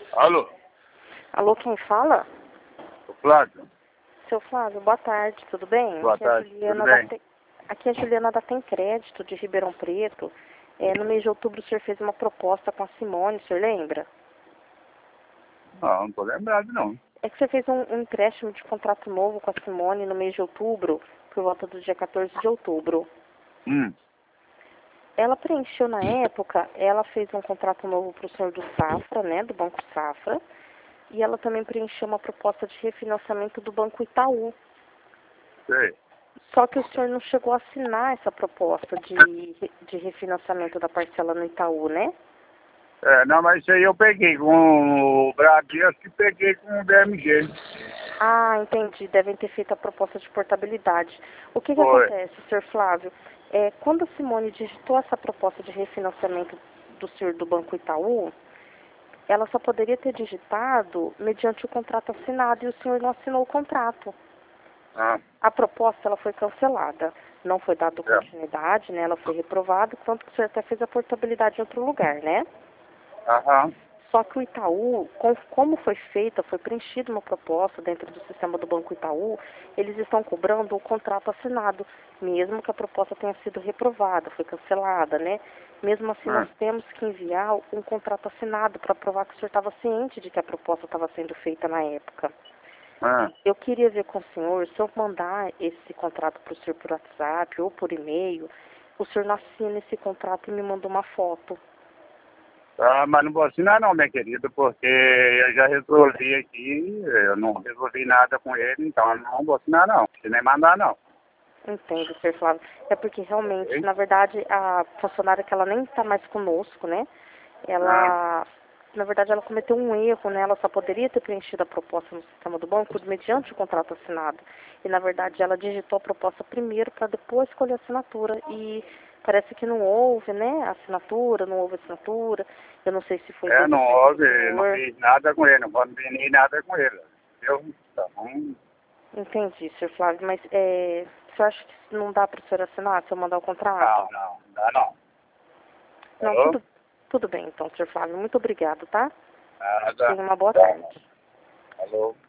Alô, Alô, quem fala? o Flávio. Seu Flávio, boa tarde, tudo bem? Boa Aqui é a tarde, Juliana tudo bem? Aqui é a Juliana da Tem Crédito, de Ribeirão Preto. No mês de outubro o senhor fez uma proposta com a Simone, o senhor lembra? Não tô lembrado não. É que você fez um empréstimo de contrato novo com a Simone no mês de outubro, por volta do dia 14 de outubro. Hum, Ela preencheu na época, ela fez um contrato novo para o senhor do Safra, né, do Banco Safra, e ela também preencheu uma proposta de refinanciamento do Banco Itaú. sei. Só que o senhor não chegou a assinar essa proposta de refinanciamento da parcela no Itaú, né? Não, mas isso aí eu peguei com o Bradesco e peguei com o BMG. Ah, entendi. Devem ter feito a proposta de portabilidade. O que Foi. acontece, senhor Flávio? Quando a Simone digitou essa proposta de refinanciamento do senhor do Banco Itaú, ela só poderia ter digitado mediante o contrato assinado e o senhor não assinou o contrato. Ah, A proposta ela foi cancelada. Não foi dada é. continuidade, né? Ela foi reprovada, tanto que o senhor até fez a portabilidade em outro lugar, né? Aham. Só que o Itaú, como foi feita, foi preenchida uma proposta dentro do sistema do Banco Itaú, eles estão cobrando o contrato assinado, mesmo que a proposta tenha sido reprovada, foi cancelada, né? Mesmo assim, nós temos que enviar um contrato assinado para provar que o senhor estava ciente de que a proposta estava sendo feita na época. Ah. Eu queria ver com o senhor, se eu mandar esse contrato para o senhor por WhatsApp ou por e-mail, o senhor não assina esse contrato e me manda uma foto. Ah, mas não vou assinar não, minha querida, porque eu já resolvi aqui, eu não resolvi nada com ele, então eu não vou assinar não. Se nem mandar não. Entendo, senhor Flávio. É porque realmente, Ok? na verdade, a funcionária que ela nem está mais conosco, né? Ah, Ela, na verdade, ela cometeu um erro, né? Ela só poderia ter preenchido a proposta no sistema do banco mediante o contrato assinado. E, na verdade, ela digitou a proposta primeiro para depois escolher a assinatura. E parece que não houve, né? Assinatura, não houve assinatura. Eu não sei se foi não defeito do houve, não senhor. fiz nada com ele, não combinei nada com ele. Eu, então, Entendi, senhor Flávio, mas o senhor acha que não dá para o senhor assinar se eu mandar o contrato? não dá não. Não, Alô? tudo bem então, senhor Flávio. Muito obrigado, tá? Nada. Tenha uma boa Tá. tarde. Alô?